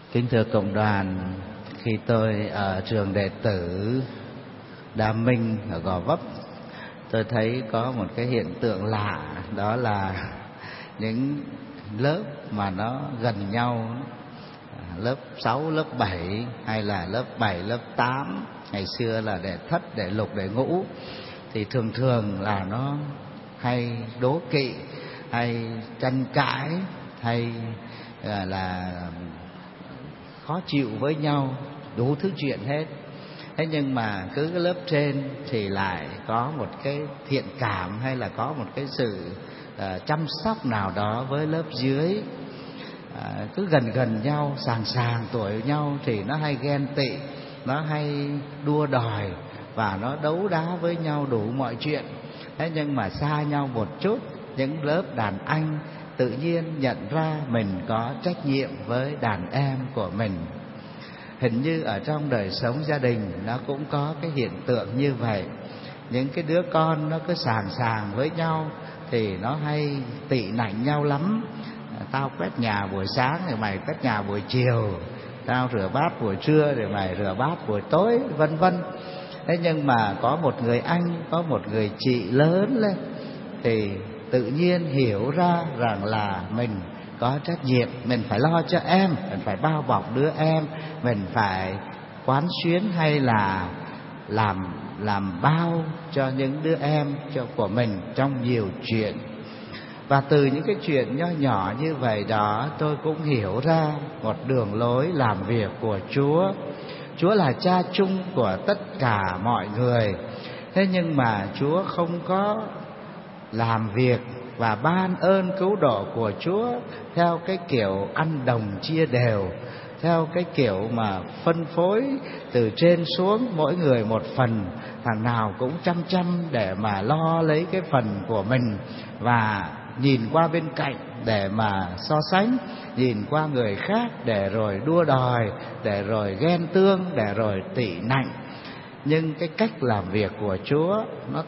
Kính thưa cộng đoàn, khi tôi ở trường đệ tử Đa Minh ở Gò Vấp, tôi thấy có một cái hiện tượng lạ, đó là những lớp mà nó gần nhau, lớp 6, lớp 7 hay là lớp 7, lớp 8, ngày xưa là đệ thất, đệ lục, đệ ngũ, thì thường thường là nó hay đố kỵ, hay tranh cãi, hay là khó chịu với nhau, đủ thứ chuyện hết. Thế nhưng mà cứ cái lớp trên thì lại có một cái thiện cảm, hay là có một cái sự chăm sóc nào đó với lớp dưới. Cứ gần nhau, sàng tuổi nhau thì nó hay ghen tị, nó hay đua đòi và nó đấu đá với nhau đủ mọi chuyện. Thế nhưng mà xa nhau một chút, những lớp đàn anh tự nhiên nhận ra mình có trách nhiệm với đàn em của mình. Hình như ở trong đời sống gia đình nó cũng có cái hiện tượng như vậy. Những cái đứa con nó cứ sàng với nhau thì nó hay tị nạnh nhau lắm. Tao quét nhà buổi sáng thì mày quét nhà buổi chiều, tao rửa bát buổi trưa thì mày rửa bát buổi tối, vân vân. Thế nhưng mà có một người anh, có một người chị lớn lên thì tự nhiên hiểu ra rằng là mình có trách nhiệm, mình phải lo cho em, mình phải bao bọc đứa em, mình phải quán xuyến hay là làm bao cho những đứa em của mình trong nhiều chuyện. Và từ những cái chuyện nho nhỏ như vậy đó, tôi cũng hiểu ra một đường lối làm việc của Chúa. Chúa là cha chung của tất cả mọi người. Thế nhưng mà Chúa không có làm việc và ban ơn cứu độ của Chúa theo cái kiểu ăn đồng chia đều, theo cái kiểu mà phân phối từ trên xuống, mỗi người một phần, thằng nào cũng chăm để mà lo lấy cái phần của mình, và nhìn qua bên cạnh để mà so sánh, nhìn qua người khác để rồi đua đòi, để rồi ghen tương, để rồi tị nạnh. Nhưng cái cách làm việc của Chúa nó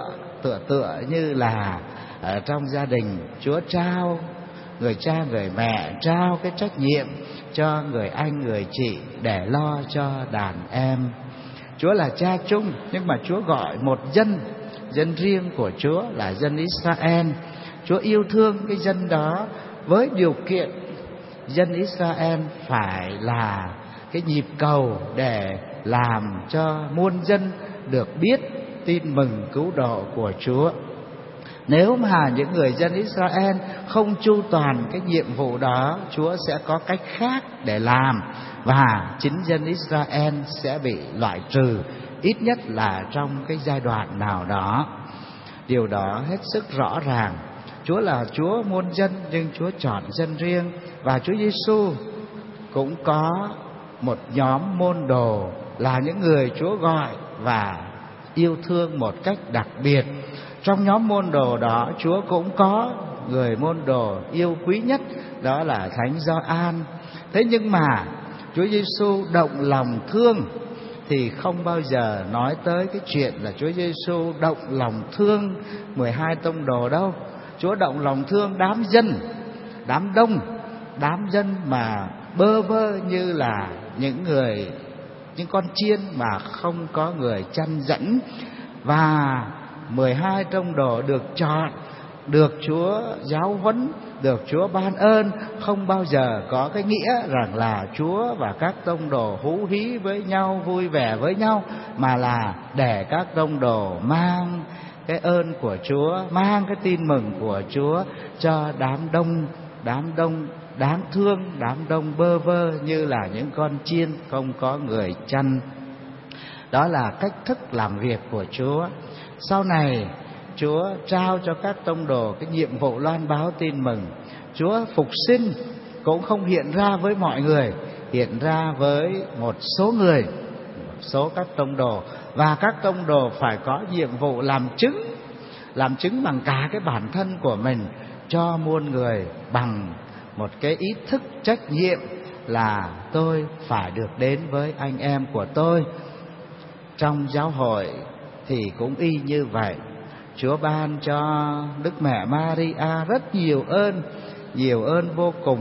tựa như là ở trong gia đình, Chúa trao, người cha người mẹ trao cái trách nhiệm cho người anh người chị để lo cho đàn em. Chúa là cha chung, nhưng mà Chúa gọi một dân riêng của Chúa là dân Israel. Chúa yêu thương cái dân đó với điều kiện dân Israel phải là cái nhịp cầu để làm cho muôn dân được biết tin mừng cứu độ của Chúa. Nếu mà những người dân Israel không chu toàn cái nhiệm vụ đó, Chúa sẽ có cách khác để làm, và chính dân Israel sẽ bị loại trừ, ít nhất là trong cái giai đoạn nào đó. Điều đó hết sức rõ ràng. Chúa là Chúa muôn dân, nhưng Chúa chọn dân riêng. Và Chúa Giêsu cũng có một nhóm môn đồ là những người Chúa gọi và yêu thương một cách đặc biệt. Trong nhóm môn đồ đó, Chúa cũng có người môn đồ yêu quý nhất, đó là Thánh Gioan. Thế nhưng mà Chúa Giêsu động lòng thương thì không bao giờ nói tới cái chuyện là Chúa Giêsu động lòng thương 12 tông đồ đâu. Chúa động lòng thương đám dân, đám đông, đám dân mà bơ vơ như là những con chiên mà không có người chăn dẫn. Và 12 tông đồ được chọn, được Chúa giáo huấn, được Chúa ban ơn, không bao giờ có cái nghĩa rằng là Chúa và các tông đồ hú hí với nhau, vui vẻ với nhau, mà là để các tông đồ mang cái ơn của Chúa, mang cái tin mừng của Chúa cho đám đông đáng thương, đám đông bơ vơ như là những con chiên không có người chăn. Đó là cách thức làm việc của Chúa. Sau này Chúa trao cho các tông đồ cái nhiệm vụ loan báo tin mừng. Chúa phục sinh cũng không hiện ra với mọi người, hiện ra với một số người, một số các tông đồ. Và các tông đồ phải có nhiệm vụ làm chứng bằng cả cái bản thân của mình cho muôn người, bằng một cái ý thức trách nhiệm là tôi phải được đến với anh em của tôi. Trong giáo hội thì cũng y như vậy. Chúa ban cho Đức Mẹ Maria rất nhiều ơn vô cùng.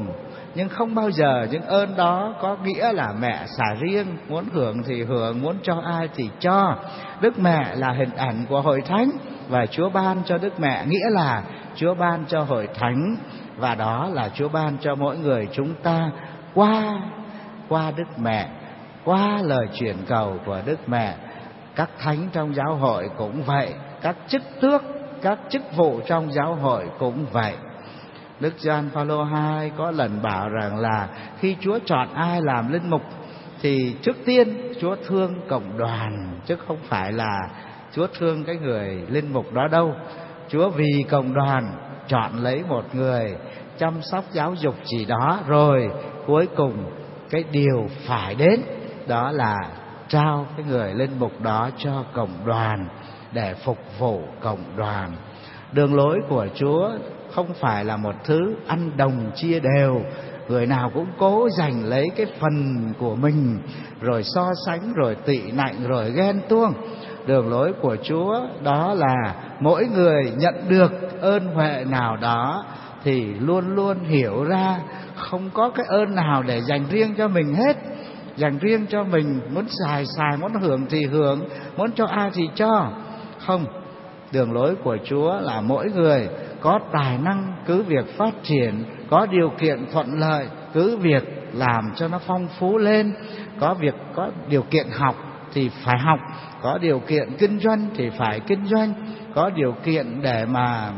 nhưng không bao giờ những ơn đó có nghĩa là mẹ xả riêng, muốn hưởng thì hưởng, muốn cho ai thì cho. Đức Mẹ là hình ảnh của Hội Thánh, và Chúa ban cho Đức Mẹ nghĩa là Chúa ban cho Hội Thánh, và đó là Chúa ban cho mỗi người chúng ta qua Đức Mẹ, qua lời truyền cầu của Đức Mẹ. Các thánh trong giáo hội cũng vậy, các chức tước, các chức vụ trong giáo hội cũng vậy. Đức Gioan Phaolô II có lần bảo rằng là khi Chúa chọn ai làm linh mục thì trước tiên Chúa thương cộng đoàn, chứ không phải là Chúa thương cái người linh mục đó đâu. Chúa vì cộng đoàn chọn lấy một người chăm sóc giáo dục gì đó, rồi cuối cùng cái điều phải đến đó là trao cái người linh mục đó cho cộng đoàn để phục vụ cộng đoàn. Đường lối của Chúa không phải là một thứ ăn đồng chia đều, người nào cũng cố giành lấy cái phần của mình, rồi so sánh, rồi tị nạnh, rồi ghen tuông. Đường lối của Chúa đó là mỗi người nhận được ơn huệ nào đó thì luôn luôn hiểu ra không có cái ơn nào để dành riêng cho mình hết. Dành riêng cho mình, muốn xài, muốn hưởng thì hưởng, muốn cho ai thì cho. Không, đường lối của Chúa là mỗi người có tài năng cứ việc phát triển, có điều kiện thuận lợi cứ việc làm cho nó phong phú lên, có điều kiện học thì phải học, có điều kiện kinh doanh thì phải kinh doanh, có điều kiện để mà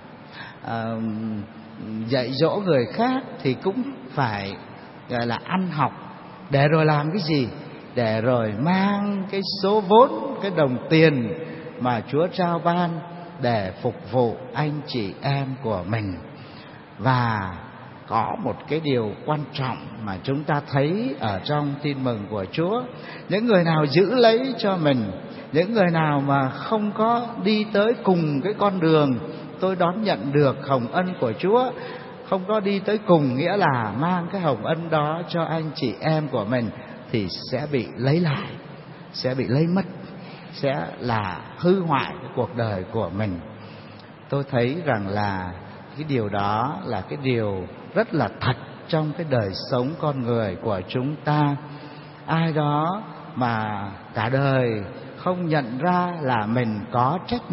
dạy dỗ người khác thì cũng phải gọi là ăn học. Để rồi làm cái gì? Để rồi mang cái số vốn, cái đồng tiền mà Chúa trao ban để phục vụ anh chị em của mình. Và có một cái điều quan trọng mà chúng ta thấy ở trong tin mừng của Chúa: những người nào giữ lấy cho mình, những người nào mà không có đi tới cùng cái con đường tôi đón nhận được hồng ân của Chúa, không có đi tới cùng, nghĩa là mang cái hồng ân đó cho anh chị em của mình, thì sẽ bị lấy lại, sẽ bị lấy mất, sẽ là hư hoại cái cuộc đời của mình. Tôi thấy rằng là cái điều đó là cái điều rất là thật trong cái đời sống con người của chúng ta. Ai đó mà cả đời không nhận ra là mình có trách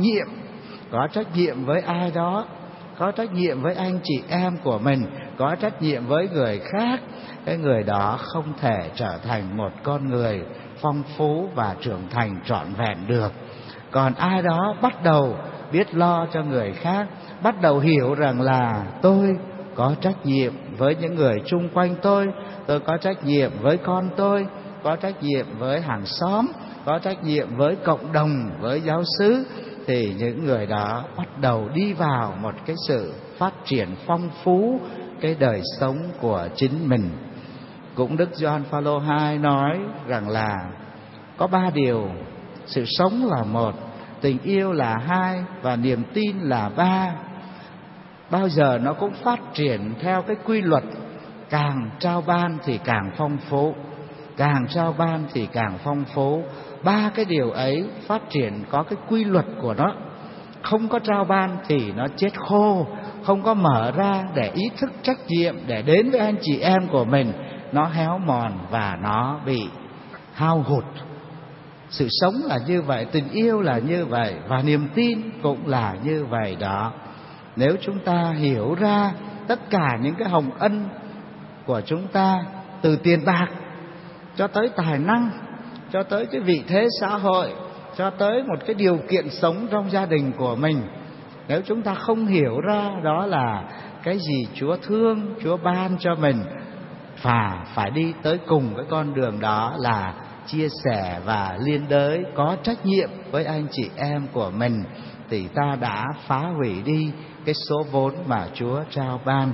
nhiệm với ai đó, có trách nhiệm với anh chị em của mình, có trách nhiệm với người khác, cái người đó không thể trở thành một con người phong phú và trưởng thành trọn vẹn được. Còn ai đó bắt đầu biết lo cho người khác, bắt đầu hiểu rằng là tôi có trách nhiệm với những người chung quanh tôi có trách nhiệm với con tôi, có trách nhiệm với hàng xóm, có trách nhiệm với cộng đồng, với giáo xứ, thì những người đó bắt đầu đi vào một cái sự phát triển phong phú cái đời sống của chính mình. Cũng Đức Gioan Phaolô II nói rằng là có 3 điều: sự sống là 1, tình yêu là 2 và niềm tin là 3. Bao giờ nó cũng phát triển theo cái quy luật càng trao ban thì càng phong phú, càng trao ban thì càng phong phú. 3 cái điều ấy phát triển có cái quy luật của nó. Không có trao ban thì nó chết khô, không có mở ra để ý thức trách nhiệm để đến với anh chị em của mình, nó héo mòn và nó bị hao hụt. Sự sống là như vậy, tình yêu là như vậy, và niềm tin cũng là như vậy đó. Nếu chúng ta hiểu ra tất cả những cái hồng ân của chúng ta, từ tiền bạc cho tới tài năng, cho tới cái vị thế xã hội, cho tới một cái điều kiện sống trong gia đình của mình, nếu chúng ta không hiểu ra đó là cái gì Chúa thương, Chúa ban cho mình, và phải đi tới cùng cái con đường đó là chia sẻ và liên đới, có trách nhiệm với anh chị em của mình, thì ta đã phá hủy đi cái số vốn mà Chúa trao ban.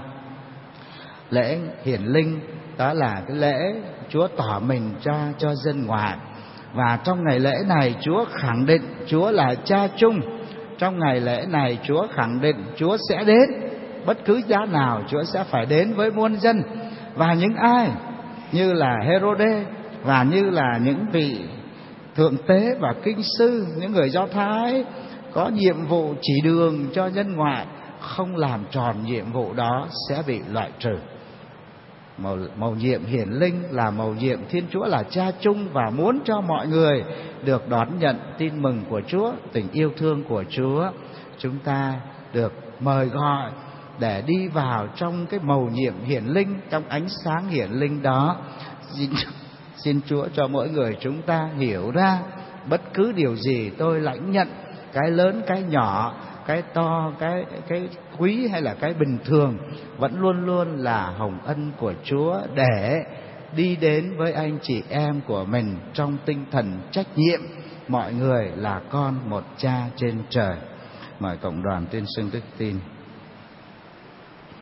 Lễ hiển linh đó là cái lễ Chúa tỏ mình ra cho dân ngoại. Và trong ngày lễ này Chúa khẳng định Chúa là Cha chung. Trong ngày lễ này Chúa khẳng định Chúa sẽ đến, bất cứ giá nào Chúa sẽ phải đến với muôn dân. Và những ai như là Hêrôđê và như là những vị thượng tế và kinh sư, những người Do Thái có nhiệm vụ chỉ đường cho dân ngoại, không làm tròn nhiệm vụ đó sẽ bị loại trừ. Mầu nhiệm hiển linh là mầu nhiệm Thiên Chúa là Cha chung, và muốn cho mọi người được đón nhận tin mừng của Chúa, tình yêu thương của Chúa. Chúng ta được mời gọi để đi vào trong cái mầu nhiệm hiển linh, trong ánh sáng hiển linh đó. Xin Chúa cho mỗi người chúng ta hiểu ra bất cứ điều gì tôi lãnh nhận, cái lớn cái nhỏ, cái to cái quý hay là cái bình thường, vẫn luôn luôn là hồng ân của Chúa, để đi đến với anh chị em của mình trong tinh thần trách nhiệm mọi người là con một Cha trên trời. Mời cộng đoàn tuyên xưng đức tin.